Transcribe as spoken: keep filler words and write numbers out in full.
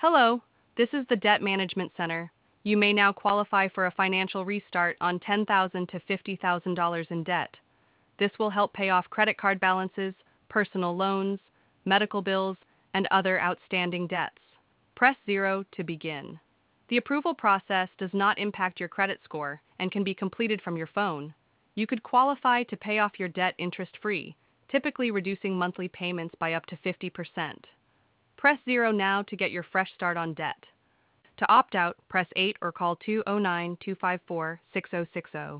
Hello, this is the Debt Management Center. You may now qualify for a financial restart on ten thousand dollars to fifty thousand dollars in debt. This will help pay off credit card balances, personal loans, medical bills, and other outstanding debts. Press zero to begin. The approval process does not impact your credit score and can be completed from your phone. You could qualify to pay off your debt interest-free, typically reducing monthly payments by up to fifty percent. Press zero now to get your fresh start on debt. To opt out, press eight or call two oh nine, two five four, six oh six oh.